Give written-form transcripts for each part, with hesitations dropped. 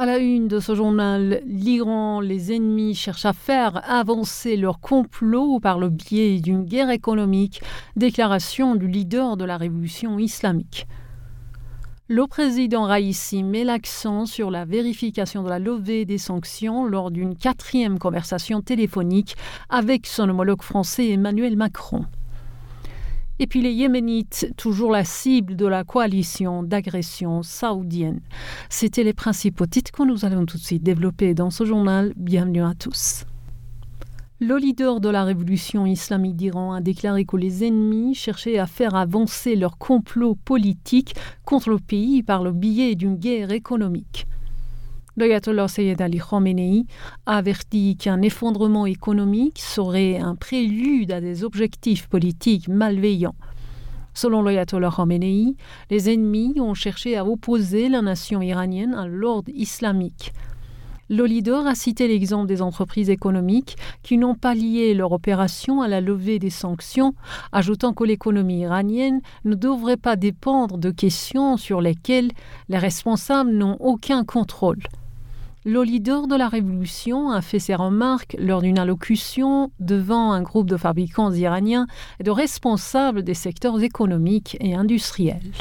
la une de ce journal, l'Iran, les ennemis cherchent à faire avancer leur complot par le biais d'une guerre économique, déclaration du leader de la révolution islamique. Le président Raïssi met l'accent sur la vérification de la levée des sanctions lors d'une 4e conversation téléphonique avec son homologue français Emmanuel Macron. Et puis les Yéménites, toujours la cible de la coalition d'agression saoudienne. C'était les principaux titres que nous allons tout de suite développer dans ce journal. Bienvenue à tous. Le leader de la révolution islamique d'Iran a déclaré que les ennemis cherchaient à faire avancer leur complot politique contre le pays par le biais d'une guerre économique. L'ayatollah Sayyid Ali Khamenei a averti qu'un effondrement économique serait un prélude à des objectifs politiques malveillants. Selon l'ayatollah Khamenei, les ennemis ont cherché à opposer la nation iranienne à l'ordre islamique. Le leader a cité l'exemple des entreprises économiques qui n'ont pas lié leur opération à la levée des sanctions, ajoutant que l'économie iranienne ne devrait pas dépendre de questions sur lesquelles les responsables n'ont aucun contrôle. Le leader de la révolution a fait ses remarques lors d'une allocution devant un groupe de fabricants iraniens et de responsables des secteurs économiques et industriels.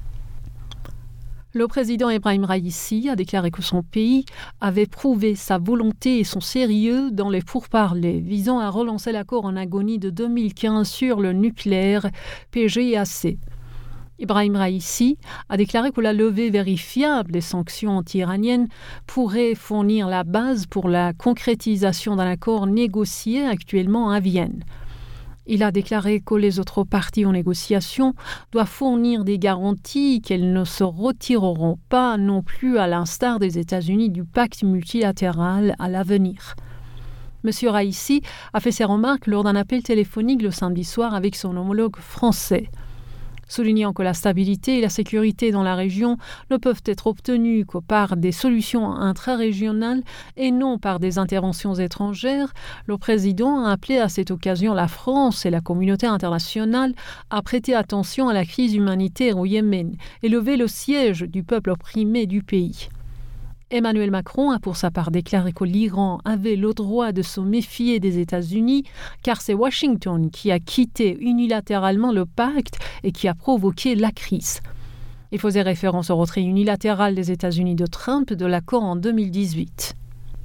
Le président Ebrahim Raïssi a déclaré que son pays avait prouvé sa volonté et son sérieux dans les pourparlers visant à relancer l'accord en agonie de 2015 sur le nucléaire PGAC. Ebrahim Raïssi a déclaré que la levée vérifiable des sanctions anti-iraniennes pourrait fournir la base pour la concrétisation d'un accord négocié actuellement à Vienne. Il a déclaré que les autres parties en négociation doivent fournir des garanties qu'elles ne se retireront pas non plus à l'instar des États-Unis du pacte multilatéral à l'avenir. M. Raïssi a fait ses remarques lors d'un appel téléphonique le samedi soir avec son homologue français. Soulignant que la stabilité et la sécurité dans la région ne peuvent être obtenues que par des solutions intrarégionales et non par des interventions étrangères, le président a appelé à cette occasion la France et la communauté internationale à prêter attention à la crise humanitaire au Yémen et lever le siège du peuple opprimé du pays. Emmanuel Macron a pour sa part déclaré que l'Iran avait le droit de se méfier des États-Unis car c'est Washington qui a quitté unilatéralement le pacte et qui a provoqué la crise. Il faisait référence au retrait unilatéral des États-Unis de Trump de l'accord en 2018.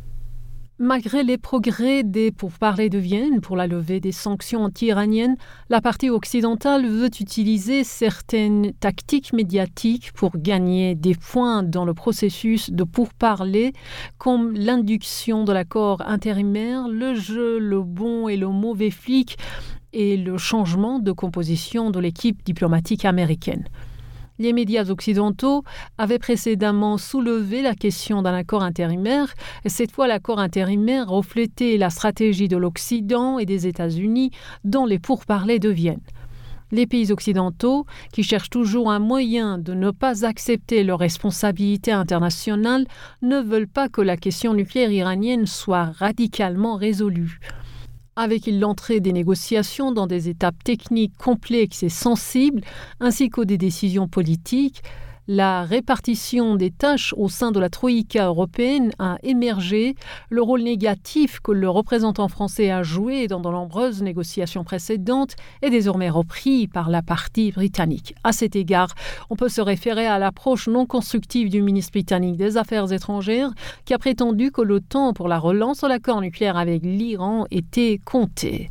Malgré les progrès des pourparlers de Vienne pour la levée des sanctions anti-iraniennes, la partie occidentale veut utiliser certaines tactiques médiatiques pour gagner des points dans le processus de pourparlers, comme l'induction de l'accord intérimaire, le jeu, le bon et le mauvais flic et le changement de composition de l'équipe diplomatique américaine. Les médias occidentaux avaient précédemment soulevé la question d'un accord intérimaire, et cette fois l'accord intérimaire reflétait la stratégie de l'Occident et des États-Unis dans les pourparlers de Vienne. Les pays occidentaux, qui cherchent toujours un moyen de ne pas accepter leurs responsabilités internationales, ne veulent pas que la question nucléaire iranienne soit radicalement résolue. Avec l'entrée des négociations dans des étapes techniques complexes et sensibles, ainsi que des décisions politiques, la répartition des tâches au sein de la Troïka européenne a émergé. Le rôle négatif que le représentant français a joué dans de nombreuses négociations précédentes est désormais repris par la partie britannique. À cet égard, on peut se référer à l'approche non constructive du ministre britannique des Affaires étrangères qui a prétendu que le temps pour la relance de l'accord nucléaire avec l'Iran était compté.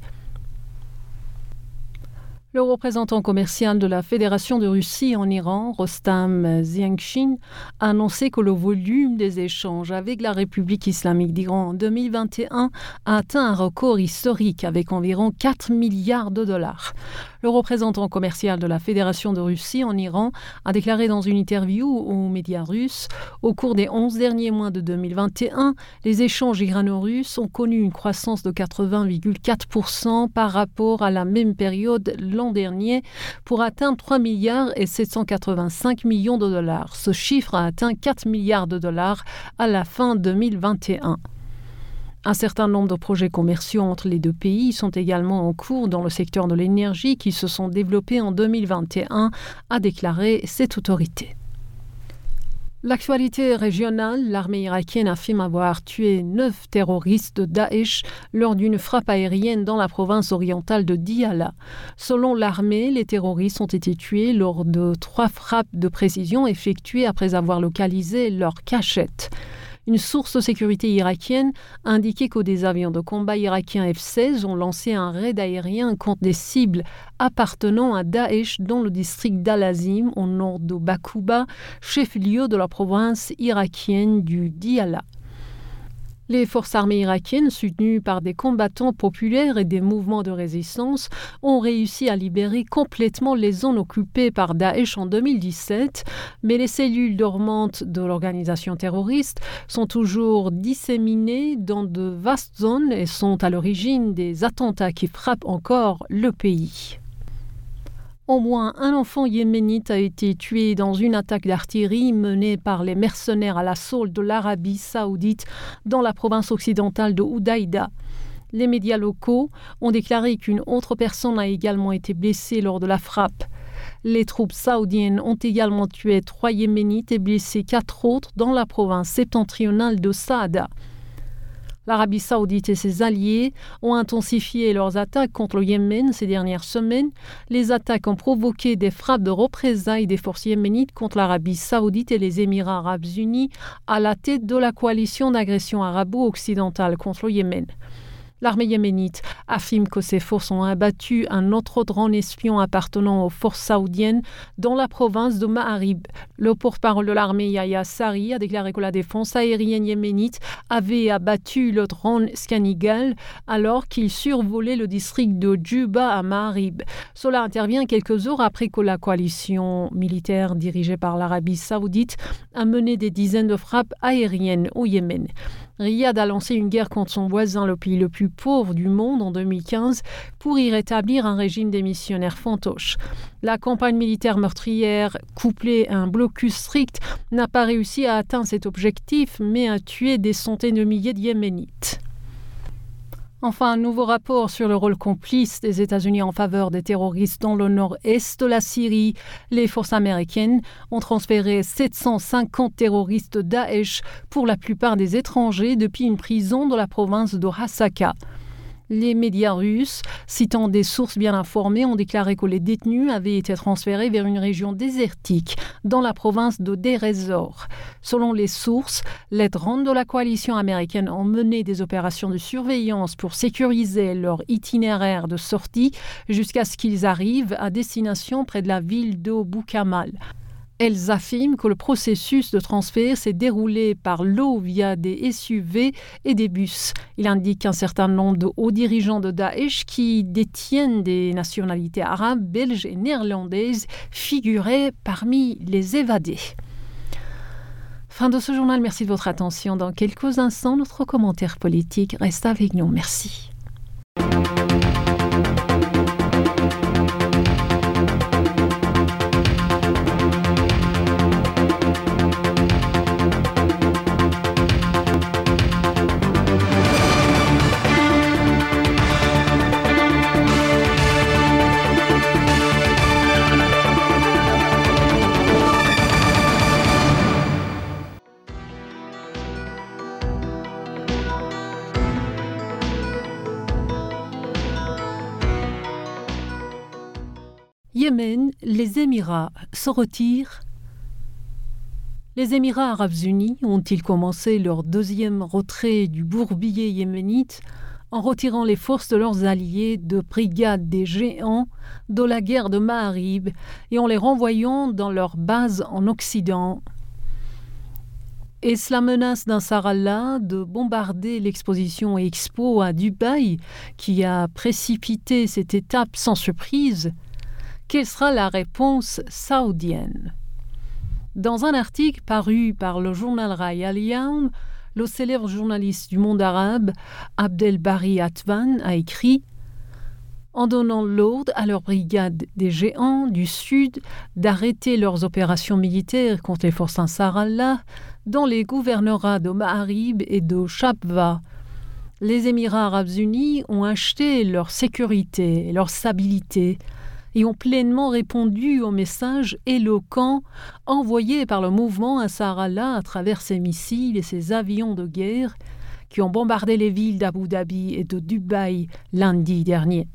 Le représentant commercial de la Fédération de Russie en Iran, Rostam Ziankhin, a annoncé que le volume des échanges avec la République islamique d'Iran en 2021 a atteint un record historique avec environ 4 milliards de dollars. Le représentant commercial de la Fédération de Russie en Iran a déclaré dans une interview aux médias russes « Au cours des 11 derniers mois de 2021, les échanges irano-russes ont connu une croissance de 80,4% par rapport à la même période l'an dernier pour atteindre 3 milliards et 785 millions de dollars. Ce chiffre a atteint 4 milliards de dollars à la fin 2021. Un certain nombre de projets commerciaux entre les deux pays sont également en cours dans le secteur de l'énergie qui se sont développés en 2021, a déclaré cette autorité. L'actualité régionale, l'armée irakienne affirme avoir tué 9 terroristes de Daesh lors d'une frappe aérienne dans la province orientale de Diyala. Selon l'armée, les terroristes ont été tués lors de 3 frappes de précision effectuées après avoir localisé leur cachette. Une source de sécurité irakienne a indiqué que des avions de combat irakiens F-16 ont lancé un raid aérien contre des cibles appartenant à Daesh dans le district d'Al-Azim, au nord de Bakuba, chef-lieu de la province irakienne du Diyala. Les forces armées irakiennes, soutenues par des combattants populaires et des mouvements de résistance, ont réussi à libérer complètement les zones occupées par Daesh en 2017, mais les cellules dormantes de l'organisation terroriste sont toujours disséminées dans de vastes zones et sont à l'origine des attentats qui frappent encore le pays. Au moins un enfant yéménite a été tué dans une attaque d'artillerie menée par les mercenaires à l'assaut de l'Arabie saoudite dans la province occidentale de Hodeïda. Les médias locaux ont déclaré qu'une autre personne a également été blessée lors de la frappe. Les troupes saoudiennes ont également tué 3 yéménites et blessé 4 autres dans la province septentrionale de Saada. L'Arabie saoudite et ses alliés ont intensifié leurs attaques contre le Yémen ces dernières semaines. Les attaques ont provoqué des frappes de représailles des forces yéménites contre l'Arabie saoudite et les Émirats arabes unis à la tête de la coalition d'agression arabo-occidentale contre le Yémen. L'armée yéménite affirme que ses forces ont abattu un autre drone espion appartenant aux forces saoudiennes dans la province de Ma'arib. Le porte-parole de l'armée Yahya Sari a déclaré que la défense aérienne yéménite avait abattu le drone Scanigal alors qu'il survolait le district de Djuba à Ma'arib. Cela intervient quelques heures après que la coalition militaire dirigée par l'Arabie saoudite a mené des dizaines de frappes aériennes au Yémen. Riyad a lancé une guerre contre son voisin, le pays le plus pauvre du monde, en 2015, pour y rétablir un régime des missionnaires fantoches. La campagne militaire meurtrière, couplée à un blocus strict, n'a pas réussi à atteindre cet objectif, mais a tué des centaines de milliers de Yéménites. Enfin, un nouveau rapport sur le rôle complice des États-Unis en faveur des terroristes dans le nord-est de la Syrie. Les forces américaines ont transféré 750 terroristes Daesh, pour la plupart des étrangers, depuis une prison de la province de Hasaka. Les médias russes, citant des sources bien informées, ont déclaré que les détenus avaient été transférés vers une région désertique dans la province de Deir ez-Zor. Selon les sources, les drones de la coalition américaine ont mené des opérations de surveillance pour sécuriser leur itinéraire de sortie jusqu'à ce qu'ils arrivent à destination près de la ville de Boukamal. Elles affirment que le processus de transfert s'est déroulé par l'eau via des SUV et des bus. Il indique qu'un certain nombre de hauts dirigeants de Daesh qui détiennent des nationalités arabes, belges et néerlandaises figuraient parmi les évadés. Fin de ce journal, merci de votre attention. Dans quelques instants, notre commentaire politique reste avec nous. Merci. Yémen, les Émirats se retirent. Les Émirats arabes unis ont-ils commencé leur deuxième retrait du bourbier yéménite en retirant les forces de leurs alliés de brigade des géants de la guerre de Ma'arib et en les renvoyant dans leur base en Occident. Est-ce la menace d'un Sarallah de bombarder l'exposition Expo à Dubaï qui a précipité cette étape sans surprise? Quelle sera la réponse saoudienne? Dans un article paru par le journal Rai al-Yawm, le célèbre journaliste du monde arabe, Abdelbari Atwan, a écrit « En donnant l'ordre à leur brigade des géants du Sud d'arrêter leurs opérations militaires contre les forces Ansar-Allah dans les gouvernorats de Ma'arib et de Shabwa, les Émirats arabes unis ont acheté leur sécurité et leur stabilité et ont pleinement répondu au message éloquent envoyé par le mouvement Ansarallah à travers ses missiles et ses avions de guerre qui ont bombardé les villes d'Abu Dhabi et de Dubaï lundi dernier.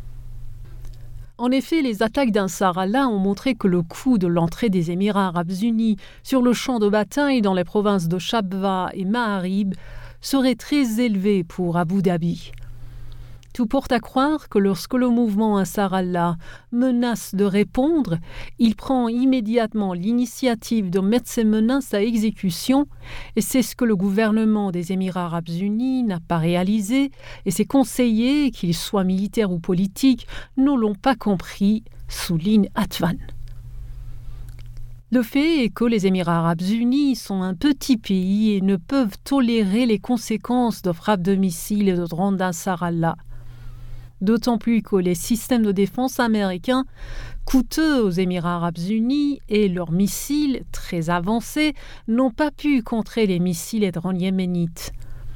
En effet, les attaques d'Ansarallah ont montré que le coût de l'entrée des Émirats arabes unis sur le champ de bataille dans les provinces de Shabwa et Ma'arib serait très élevé pour Abu Dhabi. Tout porte à croire que lorsque le mouvement Ansarallah menace de répondre, il prend immédiatement l'initiative de mettre ses menaces à exécution, et c'est ce que le gouvernement des Émirats arabes unis n'a pas réalisé, et ses conseillers, qu'ils soient militaires ou politiques, ne l'ont pas compris, souligne Atvan. Le fait est que les Émirats arabes unis sont un petit pays et ne peuvent tolérer les conséquences de frappes de missiles et de drones d'Ansarallah. D'autant plus que les systèmes de défense américains, coûteux aux Émirats arabes unis, et leurs missiles, très avancés, n'ont pas pu contrer les missiles et drones yéménites.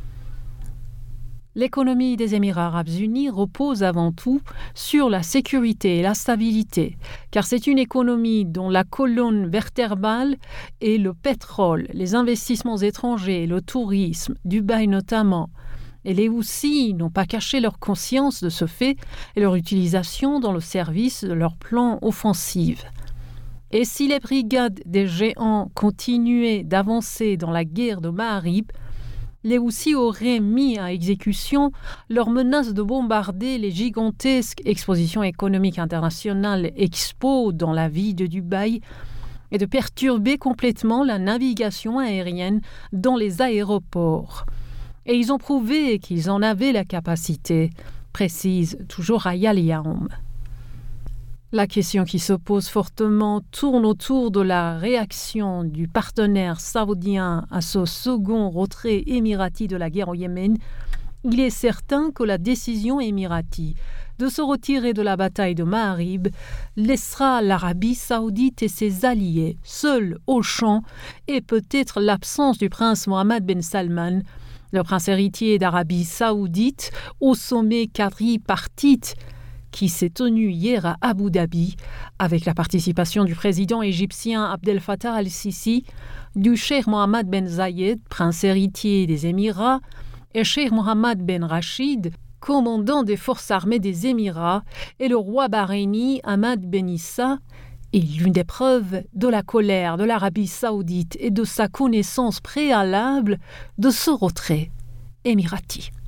L'économie des Émirats arabes unis repose avant tout sur la sécurité et la stabilité, car c'est une économie dont la colonne vertébrale est le pétrole, les investissements étrangers, le tourisme, Dubaï notamment. Et les Houthis n'ont pas caché leur conscience de ce fait et leur utilisation dans le service de leur plan offensif. Et si les brigades des géants continuaient d'avancer dans la guerre de Ma'arib, les Houthis auraient mis à exécution leur menace de bombarder les gigantesques expositions économiques internationales Expo dans la ville de Dubaï et de perturber complètement la navigation aérienne dans les aéroports. Et ils ont prouvé qu'ils en avaient la capacité, précise toujours Raya Liaoum. La question qui se pose fortement tourne autour de la réaction du partenaire saoudien à ce second retrait émirati de la guerre au Yémen. Il est certain que la décision émirati de se retirer de la bataille de Ma'arib laissera l'Arabie saoudite et ses alliés seuls au champ, et peut-être l'absence du prince Mohammed Ben Salman, le prince héritier d'Arabie saoudite, au sommet quadripartite qui s'est tenu hier à Abu Dhabi, avec la participation du président égyptien Abdel Fattah al-Sisi, du cheikh Mohammed Ben Zayed, prince héritier des Émirats, et cheikh Mohammed Ben Rachid, commandant des forces armées des Émirats, et le roi bahreïni Hamad Ben Issa, est l'une des preuves de la colère de l'Arabie saoudite et de sa connaissance préalable de ce retrait émirati.